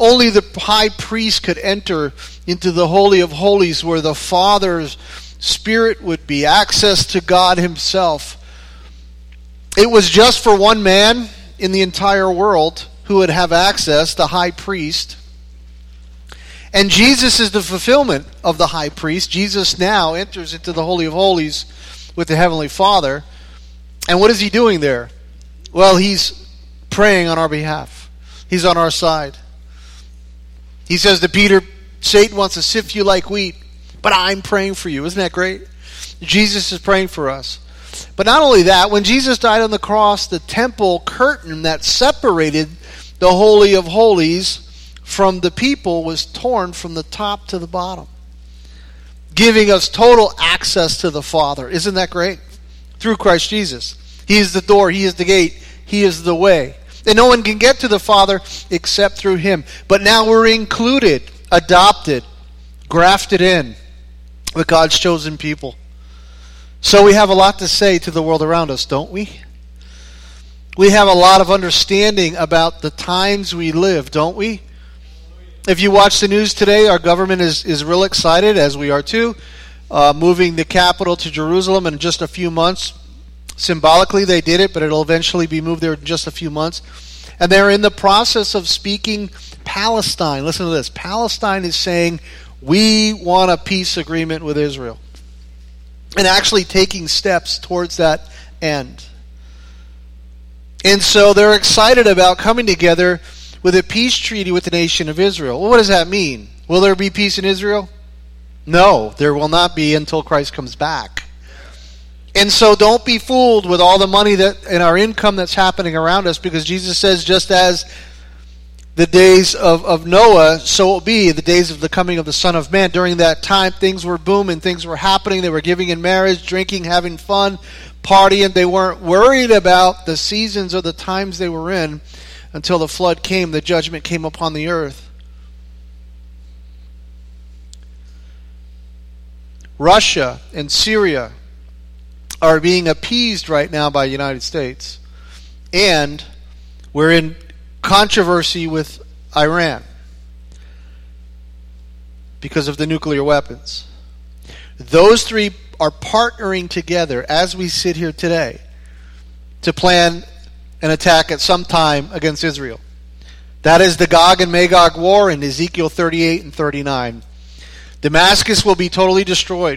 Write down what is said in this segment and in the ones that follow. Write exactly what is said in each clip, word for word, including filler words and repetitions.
only the high priest could enter into the Holy of Holies where the Father's Spirit would be, access to God himself. It was just for one man in the entire world who would have access, the high priest. And Jesus is the fulfillment of the high priest. Jesus now enters into the Holy of Holies with the Heavenly Father. And what is he doing there? Well, he's praying on our behalf. He's on our side. He says to Peter, Satan wants to sift you like wheat, but I'm praying for you. Isn't that great? Jesus is praying for us. But not only that, when Jesus died on the cross, the temple curtain that separated the Holy of Holies from the people was torn from the top to the bottom, giving us total access to the Father. Isn't that great? Through Christ Jesus. He is the door. He is the gate. He is the way. And no one can get to the Father except through him. But now we're included, adopted, grafted in with God's chosen people. So we have a lot to say to the world around us, don't we? We have a lot of understanding about the times we live, don't we? If you watch the news today, our government is, is real excited, as we are too, uh, moving the capital to Jerusalem in just a few months. Symbolically, they did it, but it'll eventually be moved there in just a few months. And they're in the process of speaking Palestine. Listen to this. Palestine is saying, we want a peace agreement with Israel. And actually taking steps towards that end. And so they're excited about coming together with a peace treaty with the nation of Israel. Well, what does that mean? Will there be peace in Israel? No, there will not be until Christ comes back. And so don't be fooled with all the money that and our income that's happening around us, because Jesus says, just as the days of, of Noah, so it will be the days of the coming of the Son of Man. During that time, things were booming, things were happening. They were giving in marriage, drinking, having fun, partying. They weren't worried about the seasons or the times they were in until the flood came, the judgment came upon the earth. Russia and Syria are being appeased right now by the United States. And we're in controversy with Iran because of the nuclear weapons. Those three are partnering together as we sit here today to plan an attack at some time against Israel. That is the Gog and Magog war in Ezekiel thirty-eight and thirty-nine. Damascus will be totally destroyed.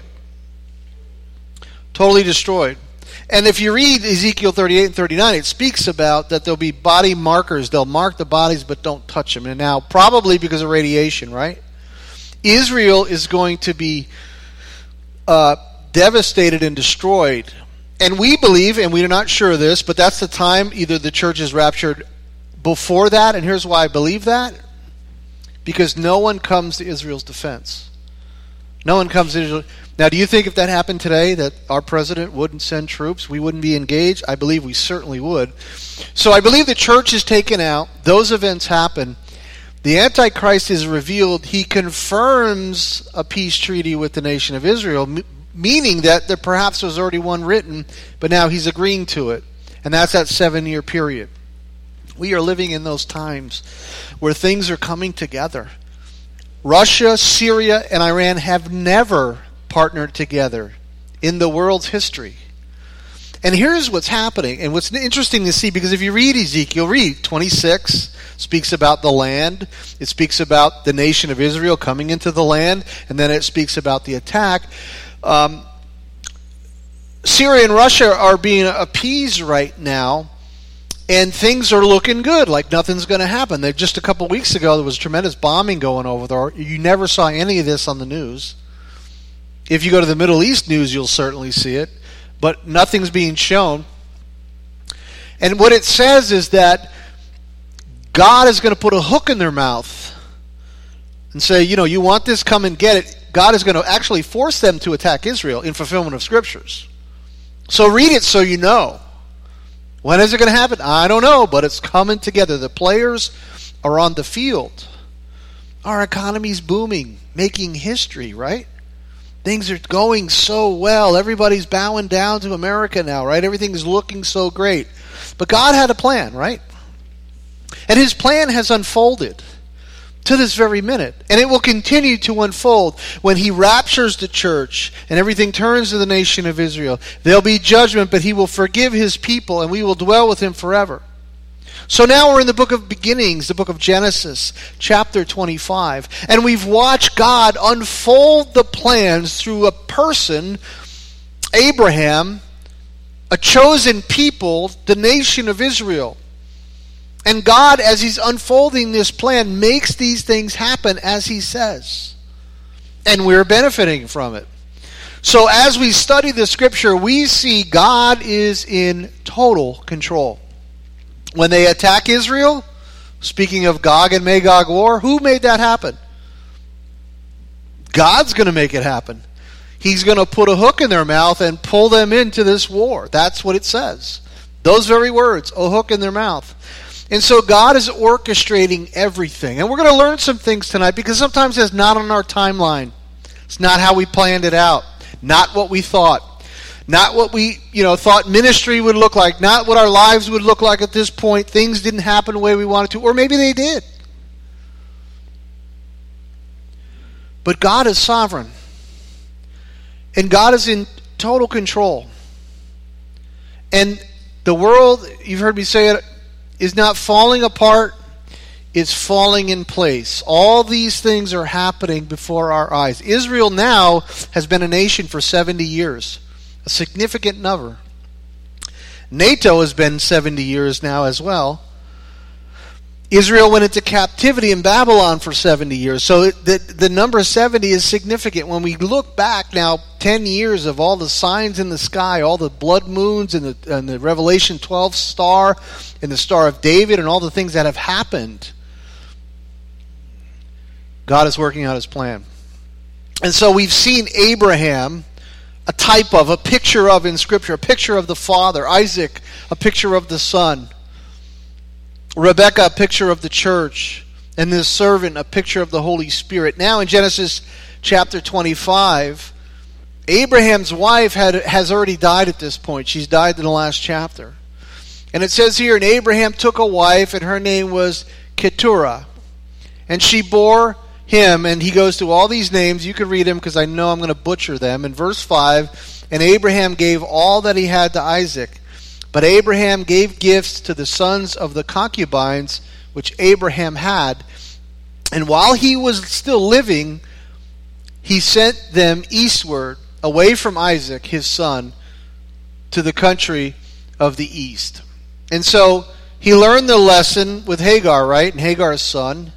Totally destroyed. And if you read Ezekiel thirty-eight and thirty-nine, it speaks about that there'll be body markers. They'll mark the bodies but don't touch them. And now, probably because of radiation, right? Israel is going to be uh, devastated and destroyed. And we believe, and we're not sure of this, but that's the time either the church is raptured before that, and here's why I believe that. Because no one comes to Israel's defense. No one comes to Israel. Now, do you think if that happened today that our president wouldn't send troops? We wouldn't be engaged? I believe we certainly would. So I believe the church is taken out. Those events happen. The Antichrist is revealed. He confirms a peace treaty with the nation of Israel, meaning that there perhaps was already one written, but now he's agreeing to it. And that's that seven-year period. We are living in those times where things are coming together. Russia, Syria, and Iran have never partnered together in the world's history. And here's what's happening, and what's interesting to see, because if you read Ezekiel, read twenty-six, speaks about the land. It speaks about the nation of Israel coming into the land, and then it speaks about the attack. Um, Syria and Russia are being appeased right now, and things are looking good, like nothing's going to happen. They, just a couple weeks ago, there was tremendous bombing going over there. You never saw any of this on the news. If you go to the Middle East news, you'll certainly see it, but nothing's being shown. And what it says is that God is going to put a hook in their mouth and say, you know, you want this, come and get it. God is going to actually force them to attack Israel in fulfillment of Scriptures. So read it so you know. When is it going to happen? I don't know, but it's coming together. The players are on the field. Our economy's booming, making history, right? Things are going so well. Everybody's bowing down to America now, right? Everything's looking so great. But God had a plan, right? And his plan has unfolded. to this very minute. And it will continue to unfold when he raptures the church and everything turns to the nation of Israel. There'll be judgment, but he will forgive his people and we will dwell with him forever. So now we're in the book of beginnings, the book of Genesis, chapter twenty-five. And we've watched God unfold the plans through a person, Abraham, a chosen people, the nation of Israel. And God, as he's unfolding this plan, makes these things happen as he says. And we're benefiting from it. So as we study the scripture, we see God is in total control. When they attack Israel, speaking of Gog and Magog war, who made that happen? God's going to make it happen. He's going to put a hook in their mouth and pull them into this war. That's what it says. Those very words, a hook in their mouth. And so God is orchestrating everything. And we're going to learn some things tonight because sometimes it's not on our timeline. It's not how we planned it out. Not what we thought. Not what we, you know, thought ministry would look like. Not what our lives would look like at this point. Things didn't happen the way we wanted to. Or maybe they did. But God is sovereign. And God is in total control. And the world, you've heard me say it, is not falling apart. It's falling in place. All these things are happening before our eyes. Israel now has been a nation for seventy years. A significant number. NATO has been seventy years now as well. Israel went into captivity in Babylon for seventy years. So the, the number seventy is significant. When we look back now, ten years of all the signs in the sky, all the blood moons and the, and the Revelation twelve star and the Star of David and all the things that have happened, God is working out his plan. And so we've seen Abraham, a type of, a picture of in Scripture, a picture of the father. Isaac, a picture of the son. Rebecca, a picture of the church. And this servant, a picture of the Holy Spirit. Now in Genesis chapter twenty-five, Abraham's wife had has already died at this point. She's died in the last chapter. And it says here, and Abraham took a wife, and her name was Keturah. And she bore him, and he goes through all these names. You can read them because I know I'm going to butcher them. In verse five, and Abraham gave all that he had to Isaac. But Abraham gave gifts to the sons of the concubines which Abraham had. And while he was still living, he sent them eastward, away from Isaac, his son, to the country of the east. And so he learned the lesson with Hagar, right? And Hagar's son,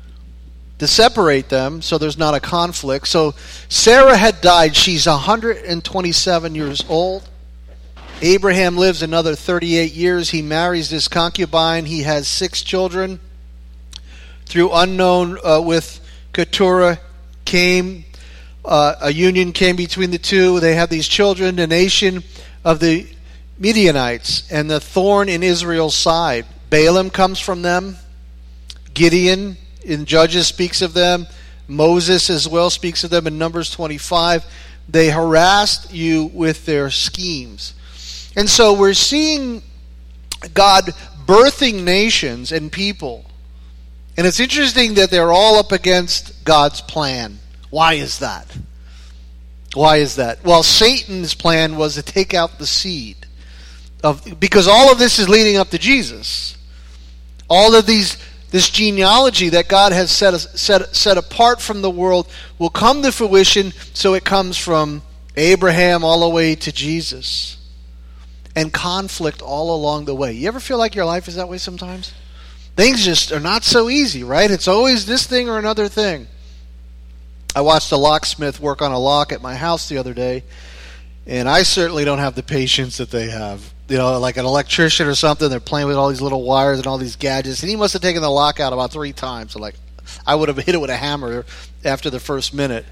to separate them so there's not a conflict. So Sarah had died. She's one hundred twenty-seven years old. Abraham lives another thirty-eight years. He marries this concubine. He has six children. Through unknown uh, with Keturah came, uh, a union came between the two. They have these children, the nation of the Midianites, and the thorn in Israel's side. Balaam comes from them. Gideon in Judges speaks of them. Moses as well speaks of them in Numbers twenty-five. They harassed you with their schemes. And so we're seeing God birthing nations and people. And it's interesting that they're all up against God's plan. Why is that? Why is that? Well, Satan's plan was to take out the seed. Of, because all of this is leading up to Jesus. All of these, this genealogy that God has set, set, set apart from the world will come to fruition, so it comes from Abraham all the way to Jesus. And conflict all along the way. You ever feel like your life is that way sometimes? Things just are not so easy, right? It's always this thing or another thing. I watched a locksmith work on a lock at my house the other day, and I certainly don't have the patience that they have. You know, like an electrician or something, they're playing with all these little wires and all these gadgets, and he must have taken the lock out about three times. So like, I would have hit it with a hammer after the first minute.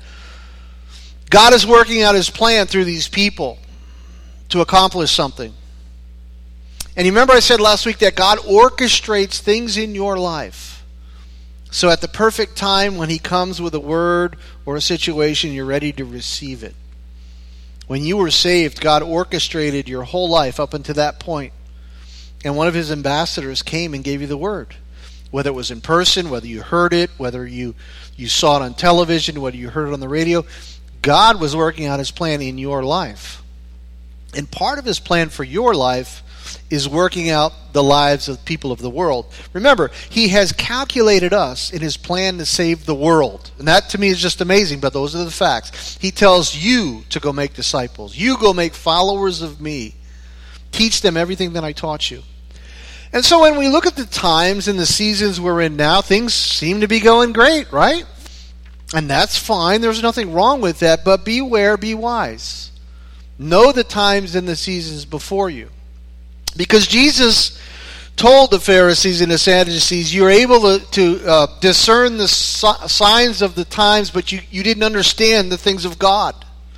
God is working out his plan through these people to accomplish something. And you remember I said last week that God orchestrates things in your life. So at the perfect time when he comes with a word or a situation, you're ready to receive it. When you were saved, God orchestrated your whole life up until that point. And one of his ambassadors came and gave you the word. Whether it was in person, whether you heard it, whether you, you saw it on television, whether you heard it on the radio, God was working out his plan in your life. And part of his plan for your life is working out the lives of people of the world. Remember, he has calculated us in his plan to save the world. And that to me is just amazing, but those are the facts. He tells you to go make disciples. You go make followers of me. Teach them everything that I taught you. And so when we look at the times and the seasons we're in now, things seem to be going great, right? And that's fine. There's nothing wrong with that. But beware, be wise. Know the times and the seasons before you. Because Jesus told the Pharisees and the Sadducees, you're able to, to uh, discern the si- signs of the times, but you, you didn't understand the things of God.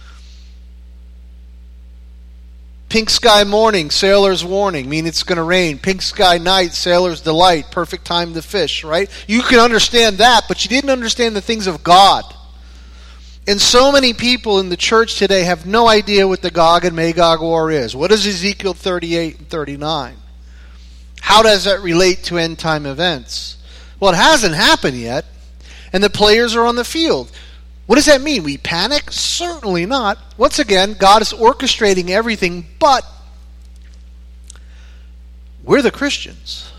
Pink sky morning, sailor's warning, mean it's going to rain. Pink sky night, sailor's delight, perfect time to fish, right? You can understand that, but you didn't understand the things of God. And so many people in the church today have no idea what the Gog and Magog war is. What is Ezekiel thirty-eight and thirty-nine? How does that relate to end time events? Well, it hasn't happened yet, and the players are on the field. What does that mean? We panic? Certainly not. Once again, God is orchestrating everything, but we're the Christians.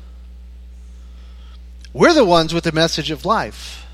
We're the ones with the message of life.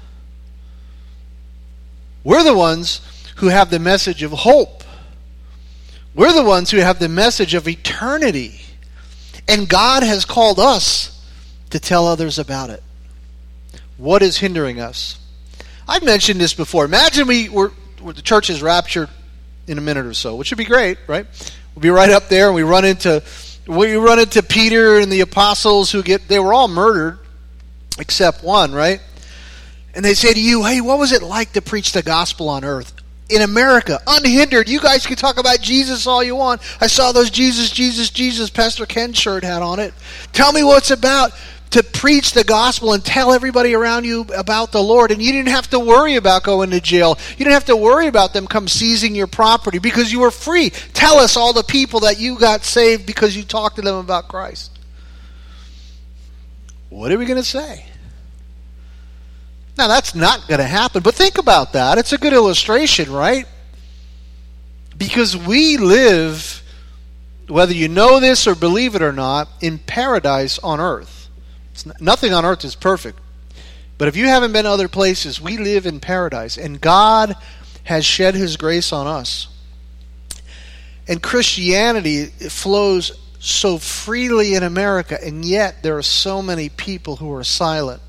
We're the ones who have the message of hope. We're the ones who have the message of eternity. And God has called us to tell others about it. What is hindering us? I've mentioned this before. Imagine we were, the church is raptured in a minute or so, which would be great, right? We'll be right up there, and we run into we run into Peter and the apostles who get they were all murdered except one, right? And they say to you, "Hey, what was it like to preach the gospel on earth in America, unhindered? You guys can talk about Jesus all you want. I saw those Jesus, Jesus, Jesus Pastor Ken shirt had on it. Tell me what it's about." To preach the gospel and tell everybody around you about the Lord. And you didn't have to worry about going to jail. You didn't have to worry about them come seizing your property because you were free. Tell us all the people that you got saved because you talked to them about Christ. What are we going to say? Now, that's not going to happen. But think about that. It's a good illustration, right? Because we live, whether you know this or believe it or not, in paradise on earth. It's not, nothing on earth is perfect. But if you haven't been to other places, we live in paradise. And God has shed his grace on us. And Christianity flows so freely in America, and yet there are so many people who are silent.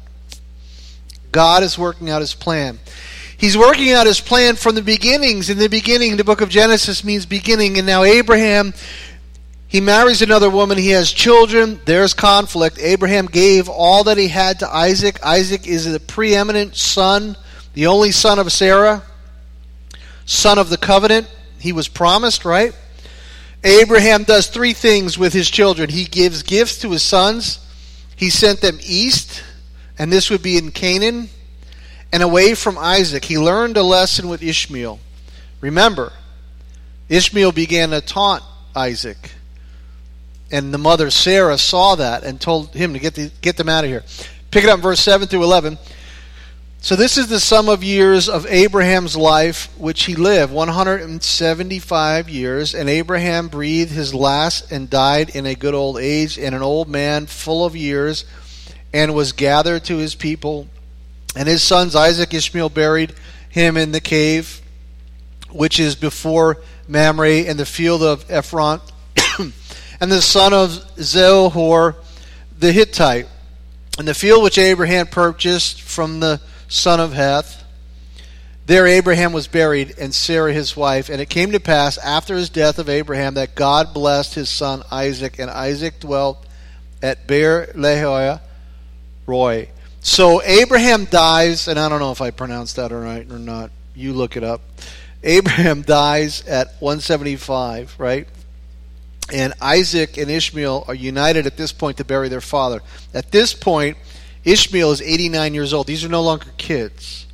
God is working out his plan. He's working out his plan from the beginnings. In the beginning, the book of Genesis means beginning. And now Abraham, he marries another woman. He has children. There's conflict. Abraham gave all that he had to Isaac. Isaac is the preeminent son, the only son of Sarah, son of the covenant. He was promised, right? Abraham does three things with his children. He gives gifts to his sons. He sent them east, and this would be in Canaan, and away from Isaac. He learned a lesson with Ishmael. Remember, Ishmael began to taunt Isaac. And the mother Sarah saw that and told him to get the, get them out of here. Pick it up in verse seven through eleven. So this is the sum of years of Abraham's life which he lived, one hundred seventy-five years. And Abraham breathed his last and died in a good old age, and an old man full of years, and was gathered to his people. And his sons Isaac, Ishmael buried him in the cave, which is before Mamre, in the field of Ephron. And the son of Zohor the Hittite, in the field which Abraham purchased from the son of Heth. There Abraham was buried, and Sarah his wife. And it came to pass after his death of Abraham that God blessed his son Isaac, and Isaac dwelt at Beer Lahai Roi. So Abraham dies, and I don't know if I pronounced that right or not. You look it up. Abraham dies at one seventy-five, right? And Isaac and Ishmael are united at this point to bury their father. At this point, Ishmael is eighty-nine years old. These are no longer kids.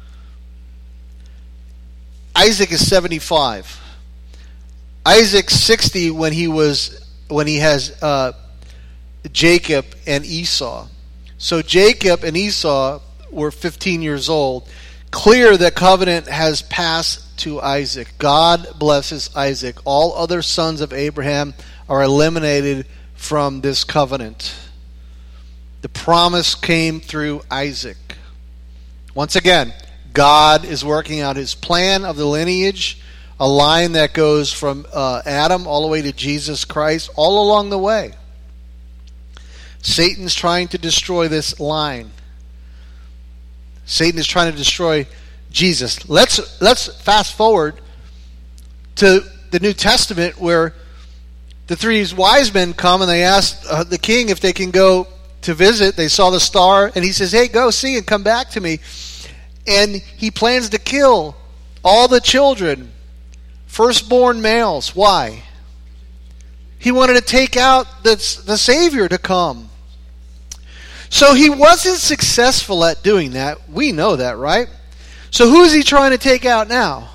Isaac is seventy-five. Isaac's sixty when he was when he has uh, Jacob and Esau. So Jacob and Esau were fifteen years old. Clear that covenant has passed to Isaac. God blesses Isaac. All other sons of Abraham are eliminated from this covenant. The promise came through Isaac. Once again, God is working out his plan of the lineage, a line that goes from uh, Adam all the way to Jesus Christ, all along the way. Satan's trying to destroy this line. Satan is trying to destroy Jesus. Let's let's fast forward to the New Testament, where the three wise men come and they ask uh, the king if they can go to visit. They saw the star, and he says, hey, go see and come back to me. And he plans to kill all the children, firstborn males. Why? He wanted to take out the, the Savior to come. So he wasn't successful at doing that. We know that, right? So who is he trying to take out now?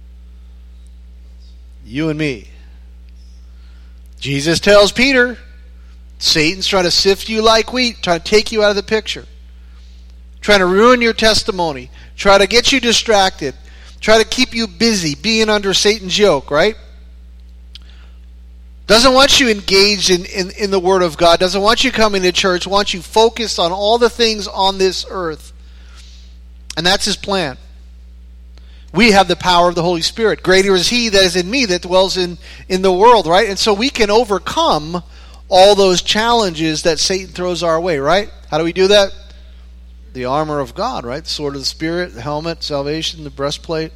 You and me. Jesus tells Peter, Satan's trying to sift you like wheat, trying to take you out of the picture, trying to ruin your testimony, try to get you distracted, try to keep you busy, being under Satan's yoke, right? Doesn't want you engaged in, in, in the Word of God, doesn't want you coming to church, wants you focused on all the things on this earth. And that's his plan. We have the power of the Holy Spirit. Greater is he that is in me that dwells in, in the world, right? And so we can overcome all those challenges that Satan throws our way, right? How do we do that? The armor of God, right? The sword of the Spirit, the helmet, salvation, the breastplate.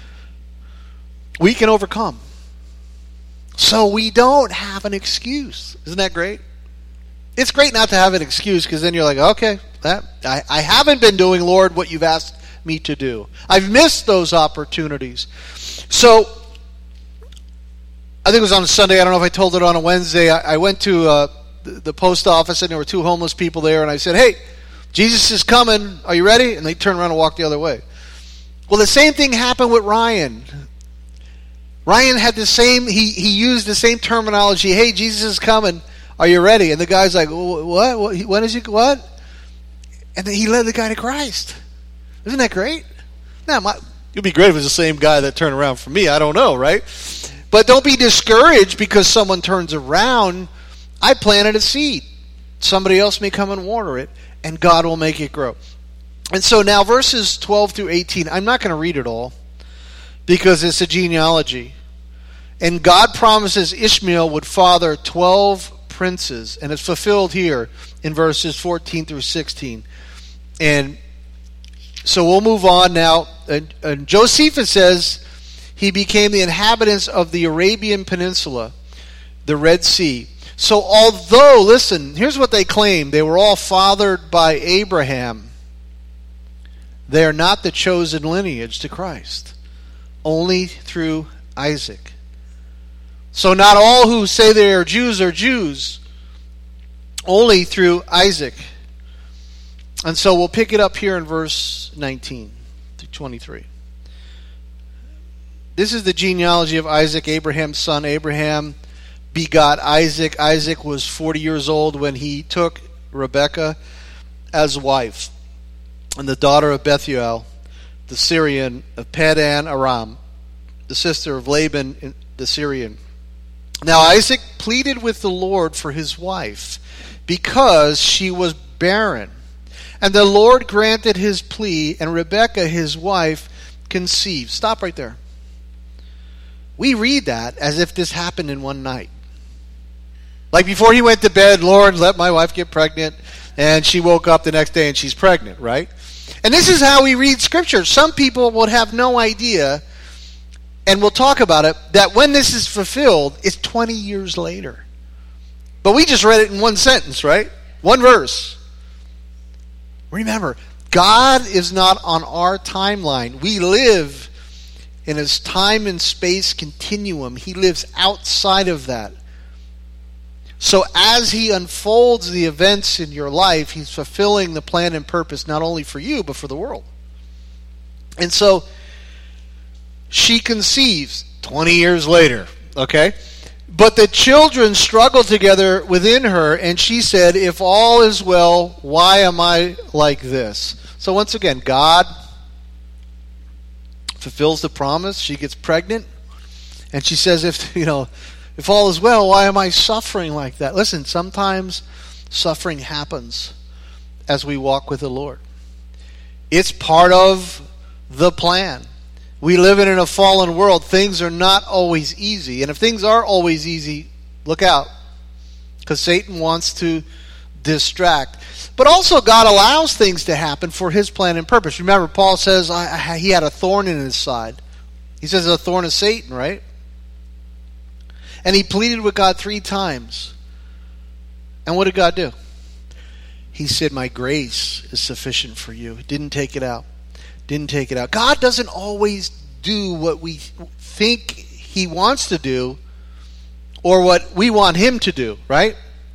We can overcome. So we don't have an excuse. Isn't that great? It's great not to have an excuse, because then you're like, okay, that, I, I haven't been doing, Lord, what you've asked me to do. I've missed those opportunities. So, I think it was on a Sunday, I don't know if I told it on a Wednesday, I, I went to uh, the, the post office, and there were two homeless people there, and I said, hey, Jesus is coming, are you ready? And they turned around and walked the other way. Well, the same thing happened with Ryan. Ryan had the same, he, he used the same terminology, hey, Jesus is coming, are you ready? And the guy's like, what? what? When is he, what? And then he led the guy to Christ. Isn't that great? Now, my, it'd be great if it was the same guy that turned around for me. I don't know, right? But don't be discouraged because someone turns around. I planted a seed. Somebody else may come and water it, and God will make it grow. And so now verses twelve through eighteen, I'm not going to read it all because it's a genealogy. And God promises Ishmael would father twelve princes, and it's fulfilled here in verses fourteen through sixteen. And so we'll move on now. And, and Josephus says he became the inhabitants of the Arabian Peninsula, the Red Sea. So although, listen, here's what they claim. They were all fathered by Abraham. They are not the chosen lineage to Christ. Only through Isaac. So not all who say they are Jews are Jews. Only through Isaac. And so we'll pick it up here in verse nineteen to twenty-three. This is the genealogy of Isaac, Abraham's son. Abraham begot Isaac. Isaac was forty years old when he took Rebekah as wife, and the daughter of Bethuel, the Syrian of Padan Aram, the sister of Laban the Syrian. Now Isaac pleaded with the Lord for his wife because she was barren. And the Lord granted his plea, and Rebekah, his wife, conceived. Stop right there. We read that as if this happened in one night. Like before he went to bed, Lord, let my wife get pregnant, and she woke up the next day and she's pregnant, right? And this is how we read Scripture. Some people would have no idea, and we'll talk about it, that when this is fulfilled, it's twenty years later. But we just read it in one sentence, right? One verse. Remember, God is not on our timeline. We live in his time and space continuum. He lives outside of that. So as he unfolds the events in your life, he's fulfilling the plan and purpose not only for you, but for the world. And so she conceives twenty years later, okay? But the children struggled together within her, and she said, if all is well, why am I like this? So once again, God fulfills the promise. She gets pregnant, and she says, if you know, if all is well, why am I suffering like that? Listen, sometimes suffering happens as we walk with the Lord. It's part of the plan. We live in a fallen world. Things are not always easy. And if things are always easy, look out. Because Satan wants to distract. But also God allows things to happen for his plan and purpose. Remember, Paul says I, I, he had a thorn in his side. He says a thorn of Satan, right? And he pleaded with God three times. And what did God do? He said, my grace is sufficient for you. Didn't take it out. Didn't take it out. God doesn't always do what we think he wants to do or what we want him to do, right?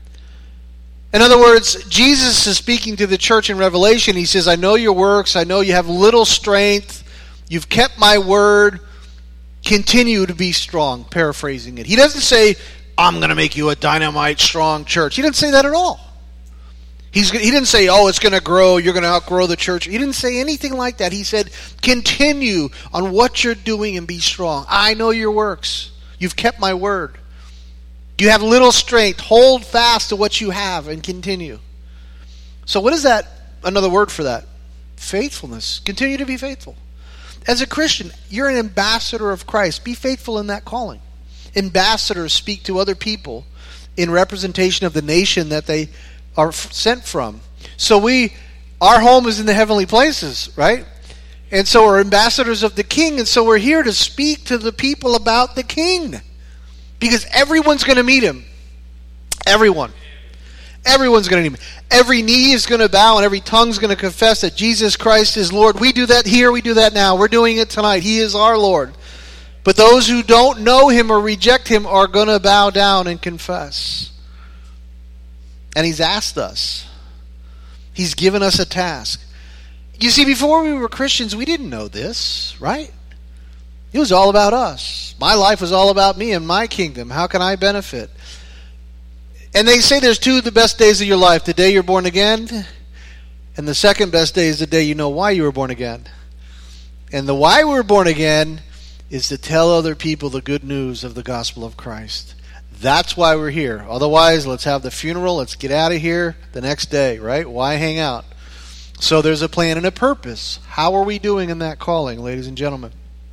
In other words, Jesus is speaking to the church in Revelation. He says, I know your works. I know you have little strength. You've kept my word. Continue to be strong, paraphrasing it. He doesn't say, I'm going to make you a dynamite, strong church. He didn't say that at all. He's, he didn't say, oh, it's going to grow, you're going to outgrow the church. He didn't say anything like that. He said, continue on what you're doing and be strong. I know your works. You've kept my word. You have little strength. Hold fast to what you have and continue. So what is that? Another word for that? Faithfulness. Continue to be faithful. As a Christian, you're an ambassador of Christ. Be faithful in that calling. Ambassadors speak to other people in representation of the nation that they are sent from. So we, our home is in the heavenly places, right? And so we're ambassadors of the King, and so we're here to speak to the people about the King. Because everyone's going to meet him. Everyone. Everyone's going to meet him. Every knee is going to bow and every tongue is going to confess that Jesus Christ is Lord. We do that here, we do that now. We're doing it tonight. He is our Lord. But those who don't know him or reject him are going to bow down and confess. And he's asked us. He's given us a task. You see, before we were Christians, we didn't know this, right? It was all about us. My life was all about me and my kingdom. How can I benefit? And they say there's two of the best days of your life. The day you're born again, and the second best day is the day you know why you were born again. And the why we were born again is to tell other people the good news of the gospel of Christ. That's why we're here. Otherwise, let's have the funeral. Let's get out of here the next day, right? Why hang out? So there's a plan and a purpose. How are we doing in that calling, ladies and gentlemen?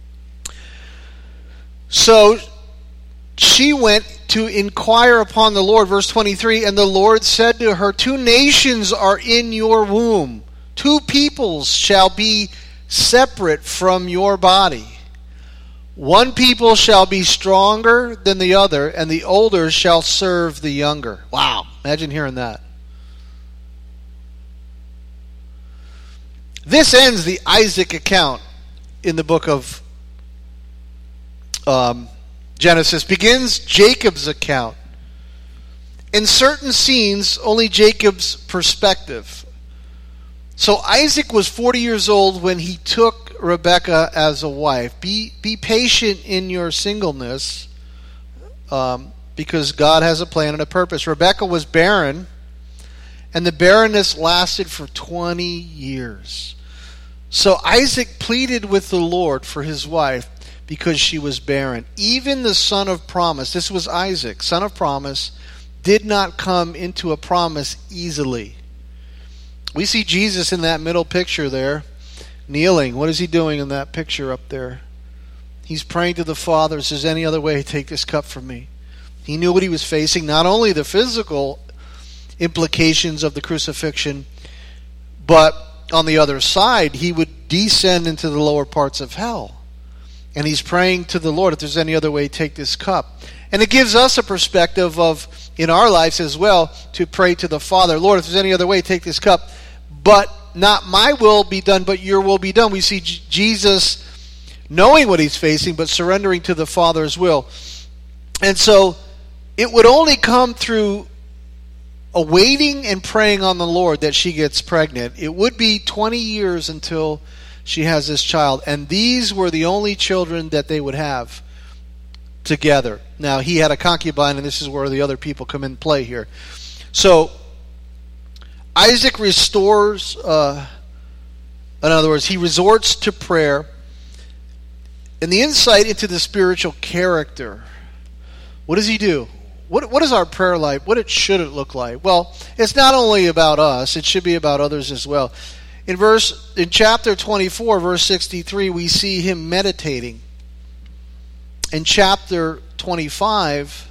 So she went to inquire upon the Lord, verse twenty-three, and the Lord said to her, two nations are in your womb. Two peoples shall be separate from your body. One people shall be stronger than the other, and the older shall serve the younger. Wow, imagine hearing that. This ends the Isaac account in the book of um, Genesis. Begins Jacob's account. In certain scenes, only Jacob's perspective. So Isaac was forty years old when he took Rebekah as a wife. Be be patient in your singleness, um, because God has a plan and a purpose. Rebekah was barren, and the barrenness lasted for twenty years. So Isaac pleaded with the Lord for his wife because she was barren. Even the son of promise, this was Isaac, son of promise, did not come into a promise easily. We see Jesus in that middle picture there, kneeling. What is he doing in that picture up there? He's praying to the Father. If there's any other way, take this cup from me. He knew what he was facing, not only the physical implications of the crucifixion, but on the other side, he would descend into the lower parts of hell. And he's praying to the Lord, if there's any other way, take this cup. And it gives us a perspective of, in our lives as well, to pray to the Father, Lord, if there's any other way, take this cup. But not my will be done, but your will be done. We see J- Jesus knowing what he's facing, but surrendering to the Father's will. And so it would only come through awaiting and praying on the Lord that she gets pregnant. It would be twenty years until she has this child. And these were the only children that they would have. together. Now, he had a concubine, and this is where the other people come in play here. So, Isaac restores, uh, in other words, he resorts to prayer. And the insight into the spiritual character, what does he do? What What is our prayer life? What it should it look like? Well, it's not only about us, it should be about others as well. In verse in chapter twenty-four, verse sixty-three, we see him meditating. In chapter twenty-five,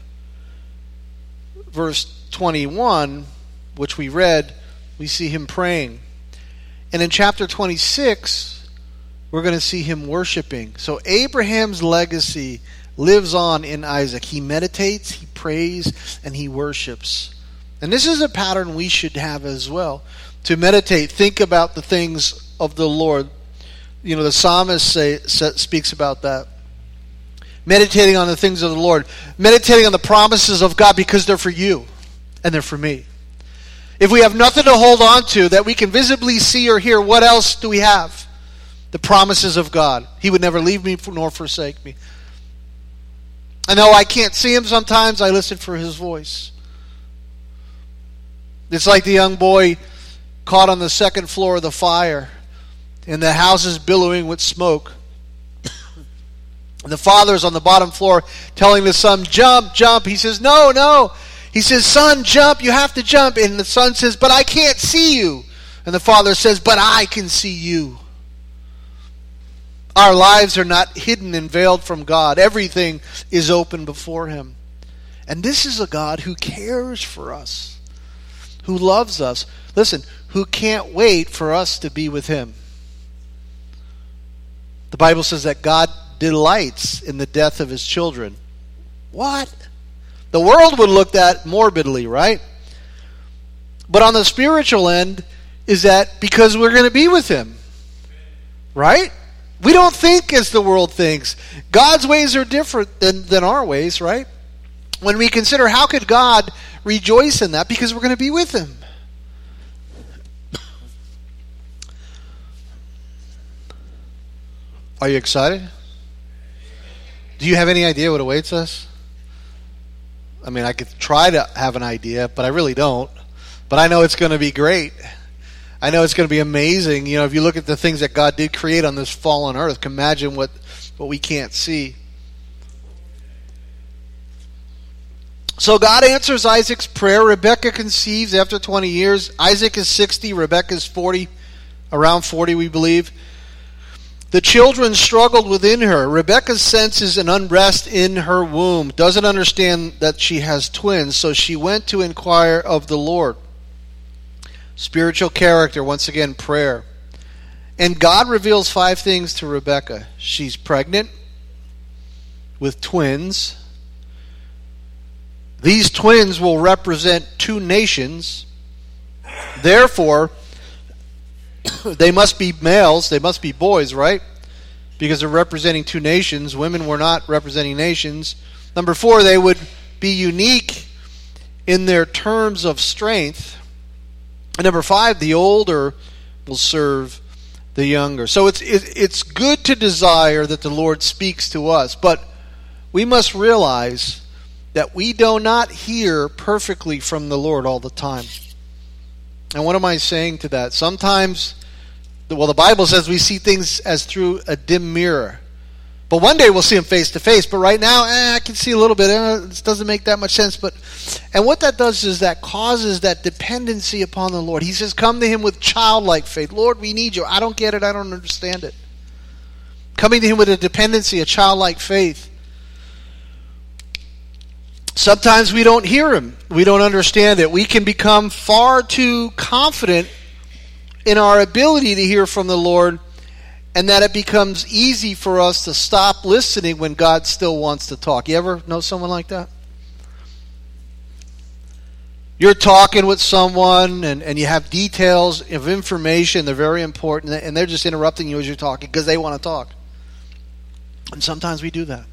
verse twenty-one, which we read, we see him praying. And in chapter twenty-six, we're going to see him worshiping. So Abraham's legacy lives on in Isaac. He meditates, he prays, and he worships. And this is a pattern we should have as well. To meditate, think about the things of the Lord. You know, the psalmist say, speaks about that. Meditating on the things of the Lord. Meditating on the promises of God because they're for you and they're for me. If we have nothing to hold on to that we can visibly see or hear, what else do we have? The promises of God. He would never leave me nor forsake me. And though I can't see him sometimes, I listen for his voice. It's like the young boy caught on the second floor of the fire, and the house is billowing with smoke. And the father's on the bottom floor telling the son, jump, jump. He says, no, no. He says, son, jump, you have to jump. And the son says, but I can't see you. And the father says, but I can see you. Our lives are not hidden and veiled from God. Everything is open before him. And this is a God who cares for us, who loves us. Listen, who can't wait for us to be with him. The Bible says that God delights in the death of his children. What? The world would look at morbidly, right? But on the spiritual end, is that because we're going to be with him. Right? We don't think as the world thinks. God's ways are different than, than our ways, right? When we consider how could God rejoice in that? Because we're going to be with him. Are you excited? Do you have any idea what awaits us? I mean, I could try to have an idea, but I really don't. But I know it's going to be great. I know it's going to be amazing. You know, if you look at the things that God did create on this fallen earth, imagine what, what we can't see. So God answers Isaac's prayer. Rebekah conceives after twenty years. Isaac is sixty. Rebekah is forty. Around forty, we believe. The children struggled within her. Rebekah senses an unrest in her womb. Doesn't understand that she has twins. So she went to inquire of the Lord. Spiritual character, once again, prayer. And God reveals five things to Rebekah. She's pregnant with twins. These twins will represent two nations. Therefore, they must be males. They must be boys, right? Because they're representing two nations. Women were not representing nations. Number four, they would be unique in their terms of strength. And number five, the older will serve the younger. So it's it, it's good to desire that the Lord speaks to us, but we must realize that we do not hear perfectly from the Lord all the time. And what am I saying to that? Sometimes, well, the Bible says we see things as through a dim mirror. But one day we'll see him face to face. But right now, eh, I can see a little bit. Eh, this doesn't make that much sense. But and what that does is that causes that dependency upon the Lord. He says, come to him with childlike faith. Lord, we need you. I don't get it. I don't understand it. Coming to him with a dependency, a childlike faith. Sometimes we don't hear him. We don't understand it. We can become far too confident in our ability to hear from the Lord, and that it becomes easy for us to stop listening when God still wants to talk. You ever know someone like that? You're talking with someone and, and you have details of information, they're very important, and they're just interrupting you as you're talking because they want to talk. And sometimes we do that.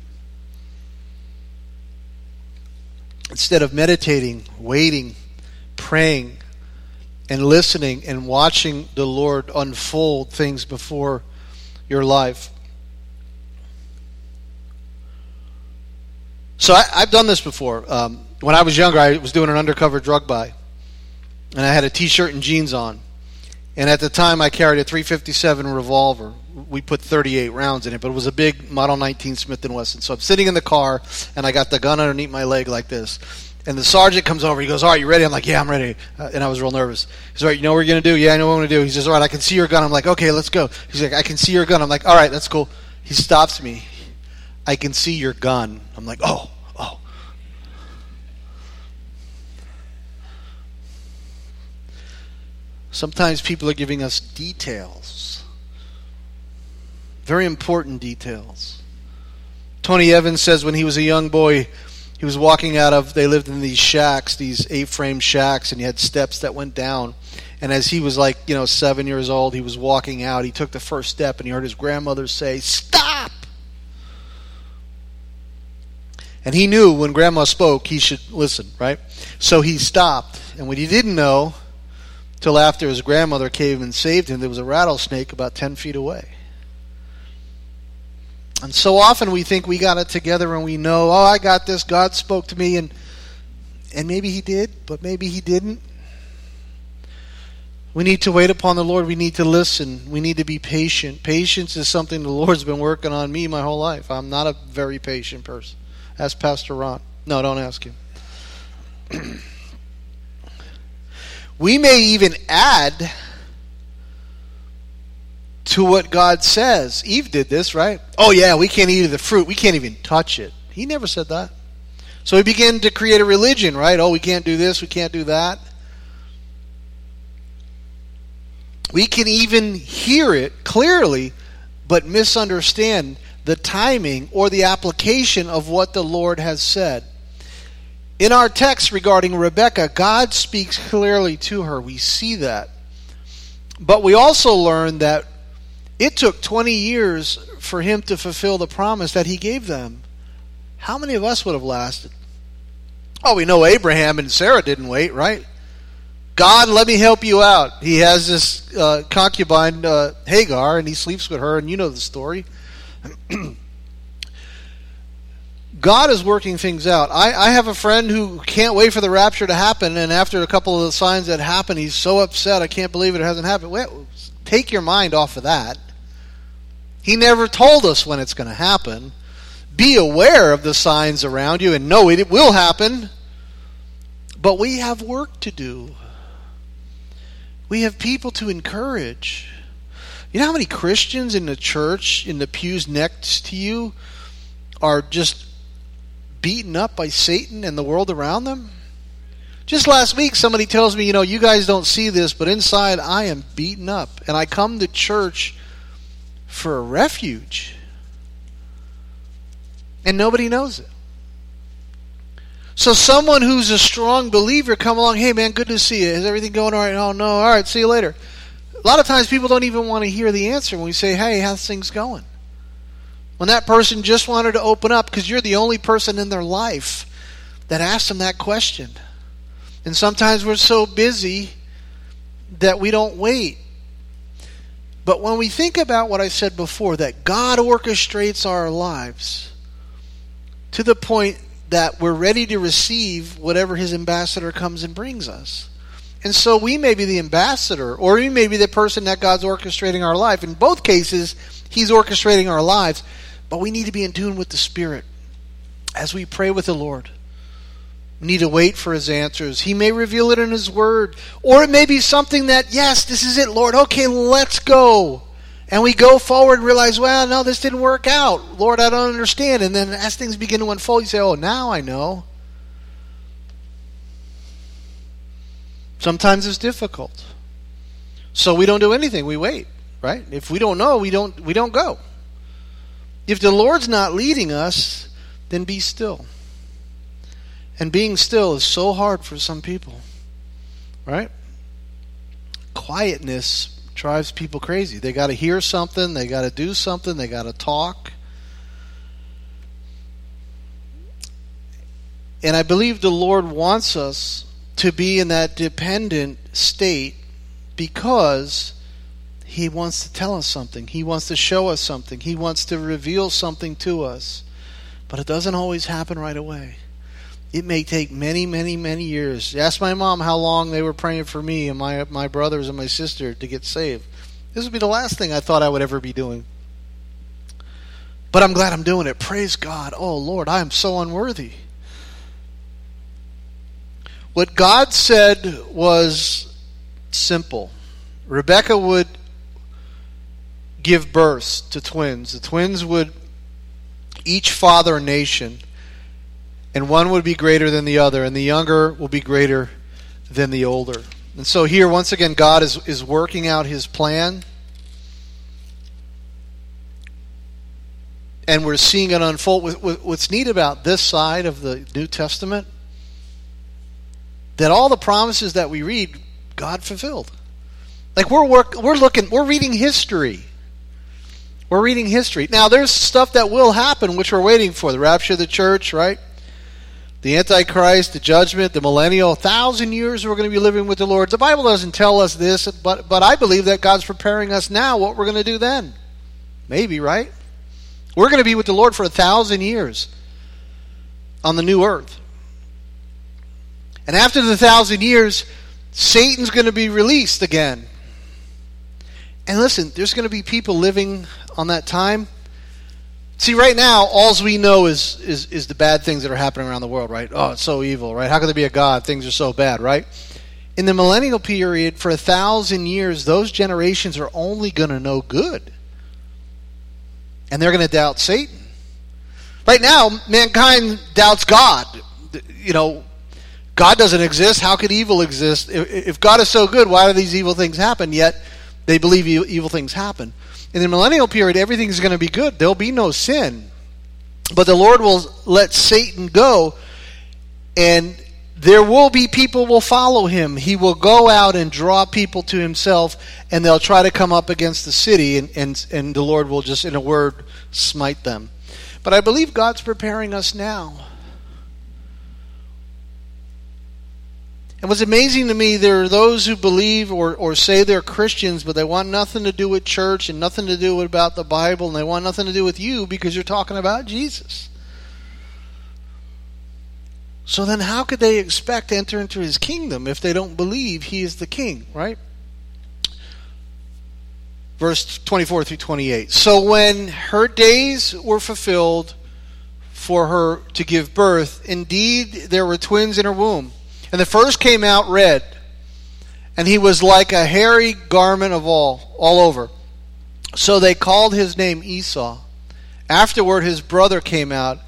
Instead of meditating, waiting, praying, and listening and watching the Lord unfold things before your life. So I, I've done this before. Um, when I was younger, I was doing an undercover drug buy. And I had a T-shirt and jeans on. And at the time, I carried a three fifty-seven revolver. We put thirty-eight rounds in it, but it was a big Model nineteen Smith and Wesson. So I'm sitting in the car, and I got the gun underneath my leg like this. And the sergeant comes over. He goes, all right, you ready? I'm like, yeah, I'm ready. Uh, and I was real nervous. He's all right, you know what we're going to do? Yeah, I know what I'm going to do. He says, all right, I can see your gun. I'm like, okay, let's go. He's like, I can see your gun. I'm like, all right, that's cool. He stops me. I can see your gun. I'm like, oh, oh. Sometimes people are giving us details. Very important details. Tony Evans says when he was a young boy, he was walking out of, they lived in these shacks, these A-frame shacks, and he had steps that went down. And as he was like, you know, seven years old, he was walking out. He took the first step, and he heard his grandmother say, stop! And he knew when Grandma spoke, he should listen, right? So he stopped. And what he didn't know, till after his grandmother came and saved him, there was a rattlesnake about ten feet away. And so often we think we got it together and we know, oh, I got this, God spoke to me, and and maybe he did, but maybe he didn't. We need to wait upon the Lord. We need to listen. We need to be patient. Patience is something the Lord's been working on me my whole life. I'm not a very patient person. Ask Pastor Ron. No, don't ask him. We may even add to what God says. Eve did this, right? Oh yeah, we can't eat of the fruit. We can't even touch it. He never said that. So he began to create a religion, right? Oh, we can't do this, we can't do that. We can even hear it clearly, but misunderstand the timing or the application of what the Lord has said. In our text regarding Rebekah, God speaks clearly to her. We see that. But we also learn that it took twenty years for him to fulfill the promise that he gave them. How many of us would have lasted? Oh, we know Abraham and Sarah didn't wait, right? God, let me help you out. He has this uh, concubine, uh, Hagar, and he sleeps with her, and you know the story. God is working things out. I, I have a friend who can't wait for the rapture to happen, and after a couple of the signs that happen, he's so upset, I can't believe it hasn't happened. Wait, take your mind off of that. He never told us when it's going to happen. Be aware of the signs around you and know it, it will happen. But we have work to do. We have people to encourage. You know how many Christians in the church, in the pews next to you, are just beaten up by Satan and the world around them? Just last week, somebody tells me, you know, you guys don't see this, but inside I am beaten up. And I come to church for a refuge. And nobody knows it. So someone who's a strong believer come along, hey man, good to see you. Is everything going all right? Oh no, all right, see you later. A lot of times people don't even want to hear the answer when we say, hey, how's things going? When that person just wanted to open up because you're the only person in their life that asked them that question. And sometimes we're so busy that we don't wait. But when we think about what I said before, that God orchestrates our lives to the point that we're ready to receive whatever his ambassador comes and brings us. And so we may be the ambassador, or we may be the person that God's orchestrating our life. In both cases, he's orchestrating our lives. But we need to be in tune with the Spirit as we pray with the Lord. We need to wait for his answers. He may reveal it in his word. Or it may be something that, yes, this is it, Lord. Okay, let's go. And we go forward and realize, well, no, this didn't work out. Lord, I don't understand. And then as things begin to unfold, you say, oh, now I know. Sometimes it's difficult. So we don't do anything. We wait, right? If we don't know, we don't we don't go. If the Lord's not leading us, then be still. And being still is so hard for some people, right? Quietness drives people crazy. They got to hear something, they got to do something, they got to talk. And I believe the Lord wants us to be in that dependent state because he wants to tell us something. He wants to show us something. He wants to reveal something to us. But it doesn't always happen right away. It may take many, many, many years. Ask my mom how long they were praying for me and my my brothers and my sister to get saved. This would be the last thing I thought I would ever be doing. But I'm glad I'm doing it. Praise God. Oh, Lord, I am so unworthy. What God said was simple. Rebekah would give birth to twins. The twins would each father a nation, and one would be greater than the other, and the younger will be greater than the older. And so here, once again, God is, is working out his plan, and we're seeing it unfold. What's neat about this side of the New Testament, that all the promises that we read, God fulfilled. Like we're work, we're looking, we're reading history. We're reading history. Now, there's stuff that will happen, which we're waiting for. The rapture of the church, right? The Antichrist, the judgment, the millennial. A thousand years we're going to be living with the Lord. The Bible doesn't tell us this, but, but I believe that God's preparing us now what we're going to do then. Maybe, right? We're going to be with the Lord for a thousand years on the new earth. And after the thousand years, Satan's going to be released again. And listen, there's going to be people living on that time. See, right now, all we know is, is is the bad things that are happening around the world, right? Oh, it's so evil, right? How could there be a God? Things are so bad, right? In the millennial period, for a thousand years, those generations are only going to know good. And they're going to doubt Satan. Right now, mankind doubts God. You know, God doesn't exist. How could evil exist? If God is so good, why do these evil things happen? Yet, they believe evil things happen. In the millennial period, everything's going to be good. There'll be no sin. But the Lord will let Satan go, and there will be people who will follow him. He will go out and draw people to himself, and they'll try to come up against the city, and, and, and the Lord will just, in a word, smite them. But I believe God's preparing us now. And what's amazing to me, there are those who believe or, or say they're Christians, but they want nothing to do with church and nothing to do with about the Bible, and they want nothing to do with you because you're talking about Jesus. So then how could they expect to enter into his kingdom if they don't believe he is the king, right? Verse twenty-four through twenty-eight. So when her days were fulfilled for her to give birth, indeed there were twins in her womb. And the first came out red, and he was like a hairy garment of all, all over. So they called his name Esau. Afterward his brother came out,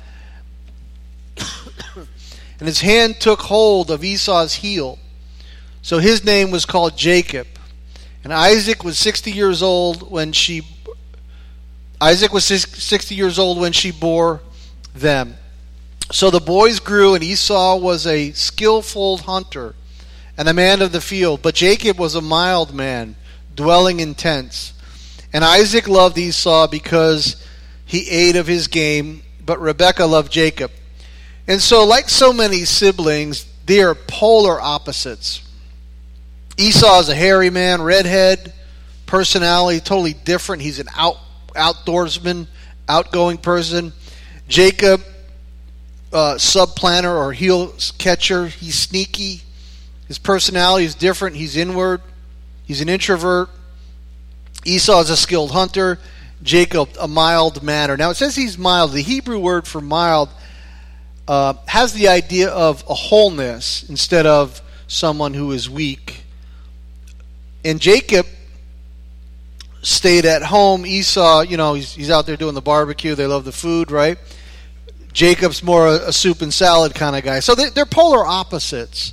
and his hand took hold of Esau's heel. So his name was called Jacob. And Isaac was sixty years old when she Isaac was sixty years old when she bore them. So the boys grew, and Esau was a skillful hunter and a man of the field, but Jacob was a mild man, dwelling in tents. And Isaac loved Esau because he ate of his game, but Rebekah loved Jacob. And so, like so many siblings, they are polar opposites. Esau is a hairy man, redhead, personality, totally different. He's an out outdoorsman, outgoing person. Jacob, Uh, sub-planner or heel catcher. He's sneaky. His personality is different. He's inward. He's an introvert. Esau is a skilled hunter. Jacob, a mild manner. Now it says he's mild. The Hebrew word for mild uh, has the idea of a wholeness instead of someone who is weak. And Jacob stayed at home. Esau, you know, he's, he's out there doing the barbecue. They love the food, right? Jacob's more a, a soup and salad kind of guy. So they, they're polar opposites.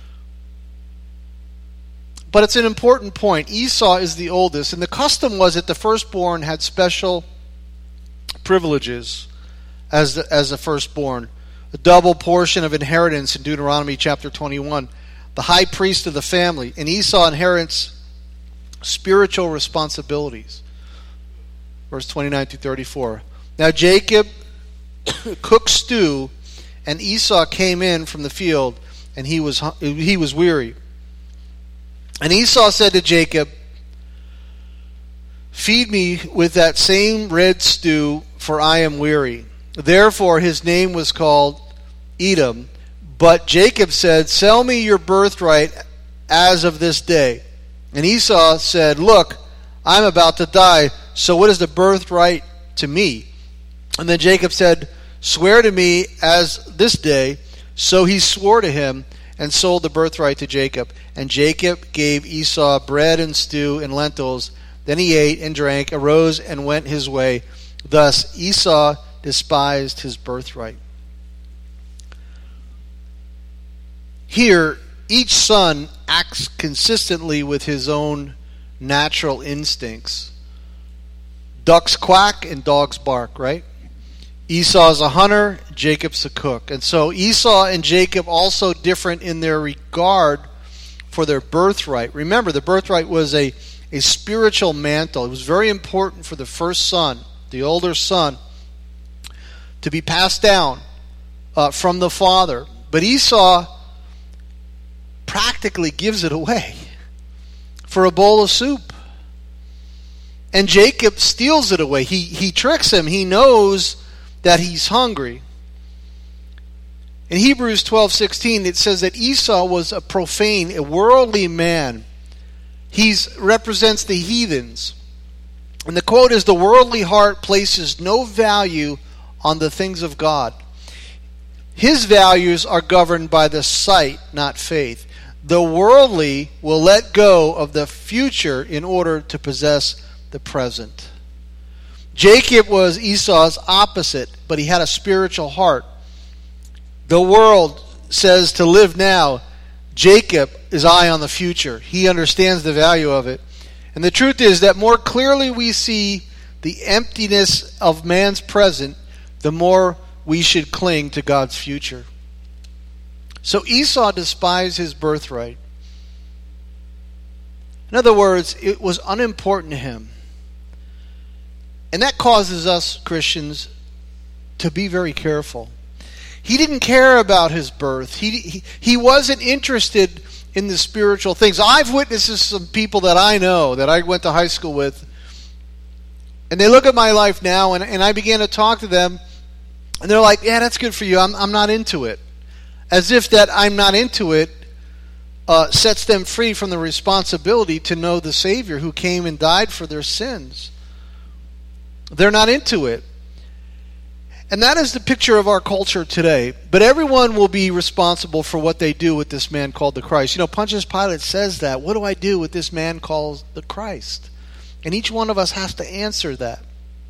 But it's an important point. Esau is the oldest, and the custom was that the firstborn had special privileges as the, as the firstborn. A double portion of inheritance in Deuteronomy chapter twenty-one. The high priest of the family. And Esau inherits spiritual responsibilities. Verse twenty-nine through thirty-four. Now Jacob cooked stew, and Esau came in from the field, and he was he was weary. And Esau said to Jacob, "Feed me with that same red stew, for I am weary." Therefore his name was called Edom. But Jacob said, sell me your birthright as of this day. And Esau said, look, I'm about to die, so what is the birthright to me? And then Jacob said, swear to me as this day. So he swore to him and sold the birthright to Jacob. And Jacob gave Esau bread and stew and lentils. Then he ate and drank, arose and went his way. Thus Esau despised his birthright. Here, each son acts consistently with his own natural instincts. Ducks quack and dogs bark, right? Esau's a hunter, Jacob's a cook. And so Esau and Jacob also different in their regard for their birthright. Remember, the birthright was a, a spiritual mantle. It was very important for the first son, the older son, to be passed down uh, from the father. But Esau practically gives it away for a bowl of soup. And Jacob steals it away. He, he tricks him. He knows that he's hungry. In Hebrews twelve sixteen, it says that Esau was a profane, a worldly man. He represents the heathens. And the quote is, the worldly heart places no value on the things of God. His values are governed by the sight, not faith. The worldly will let go of the future in order to possess the present. Jacob was Esau's opposite, but he had a spiritual heart. The world says to live now. Jacob is eye on the future. He understands the value of it. And the truth is that more clearly we see the emptiness of man's present, the more we should cling to God's future. So Esau despised his birthright. In other words, it was unimportant to him. And that causes us Christians to be very careful. He didn't care about his birth. He, he, he wasn't interested in the spiritual things. I've witnessed some people that I know, that I went to high school with, and they look at my life now, and, and I began to talk to them, and they're like, yeah, that's good for you. I'm, I'm not into it. As if that I'm not into it uh, sets them free from the responsibility to know the Savior who came and died for their sins. They're not into it. And that is the picture of our culture today. But everyone will be responsible for what they do with this man called the Christ. You know, Pontius Pilate says that. What do I do with this man called the Christ? And each one of us has to answer that.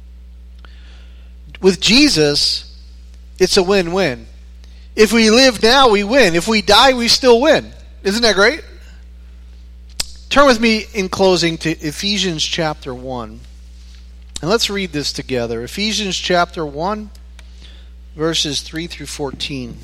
With Jesus, it's a win-win. If we live now, we win. If we die, we still win. Isn't that great? Turn with me in closing to Ephesians chapter one. And let's read this together. Ephesians chapter one, verses three through fourteen.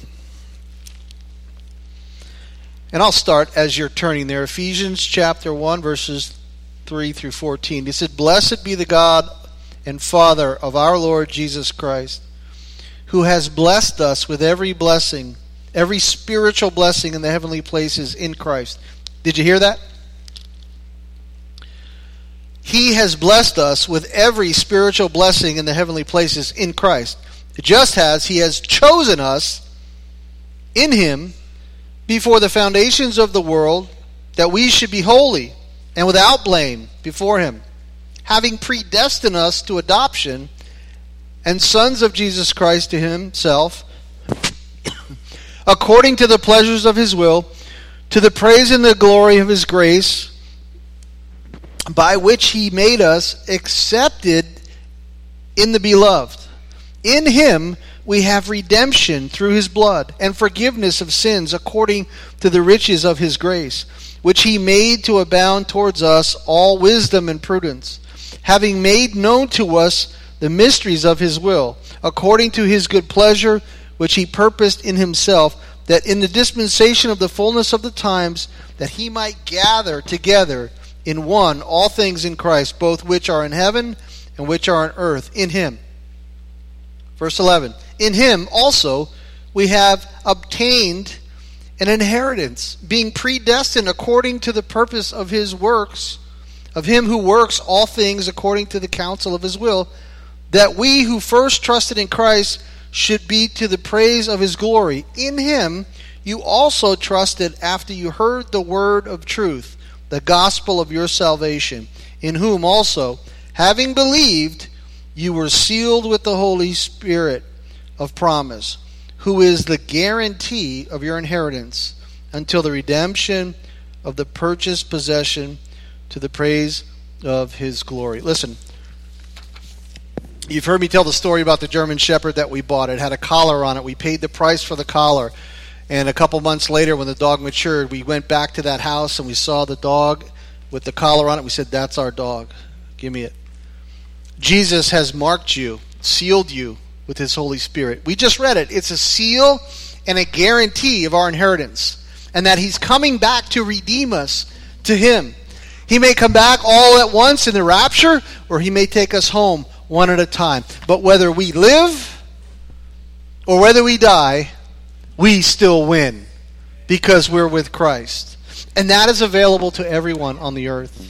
And I'll start as you're turning there. Ephesians chapter one, verses three through fourteen. He said, blessed be the God and Father of our Lord Jesus Christ, who has blessed us with every blessing, every spiritual blessing in the heavenly places in Christ. Did you hear that? He has blessed us with every spiritual blessing in the heavenly places in Christ, just as He has chosen us in Him before the foundations of the world, that we should be holy and without blame before Him, having predestined us to adoption and sons of Jesus Christ to Himself, according to the pleasures of His will, to the praise and the glory of His grace, by which He made us accepted in the Beloved. In Him we have redemption through His blood, and forgiveness of sins according to the riches of His grace, which He made to abound towards us all wisdom and prudence, having made known to us the mysteries of His will, according to His good pleasure, which He purposed in Himself, that in the dispensation of the fullness of the times, that He might gather together in one all things in Christ, both which are in heaven and which are on earth, in Him. Verse eleven, in Him also we have obtained an inheritance, being predestined according to the purpose of His works, of Him who works all things according to the counsel of His will, that we who first trusted in Christ should be to the praise of his glory. In him you also trusted after you heard the word of truth, the gospel of your salvation, in whom also, having believed, you were sealed with the Holy Spirit of promise, who is the guarantee of your inheritance until the redemption of the purchased possession to the praise of his glory. Listen, you've heard me tell the story about the German Shepherd that we bought. It had a collar on it. We paid the price for the collar. And a couple months later, when the dog matured, we went back to that house and we saw the dog with the collar on it. We said, that's our dog. Give me it. Jesus has marked you, sealed you with his Holy Spirit. We just read it. It's a seal and a guarantee of our inheritance. And that he's coming back to redeem us to him. He may come back all at once in the rapture, or he may take us home one at a time. But whether we live or whether we die, we still win because we're with Christ. And that is available to everyone on the earth.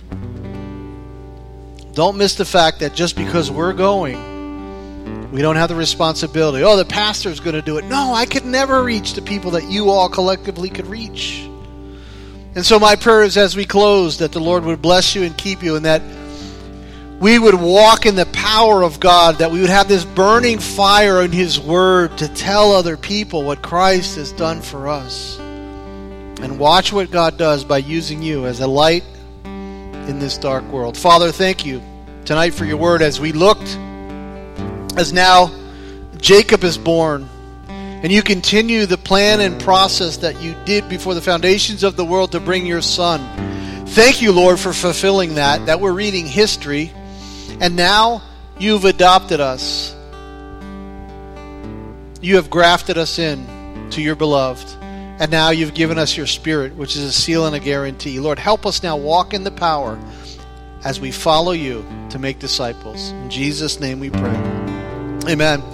Don't miss the fact that just because we're going, we don't have the responsibility. Oh, the pastor's going to do it. No, I could never reach the people that you all collectively could reach. And so my prayer is, as we close, that the Lord would bless you and keep you, and that we would walk in the power of God, that we would have this burning fire in his word to tell other people what Christ has done for us. And watch what God does by using you as a light in this dark world. Father, thank you tonight for your word as we looked, as now Jacob is born, and you continue the plan and process that you did before the foundations of the world to bring your son. Thank you, Lord, for fulfilling that, that we're reading history, and now you've adopted us. You have grafted us in to your beloved. And now you've given us your Spirit, which is a seal and a guarantee. Lord, help us now walk in the power as we follow you to make disciples. In Jesus' name we pray. Amen.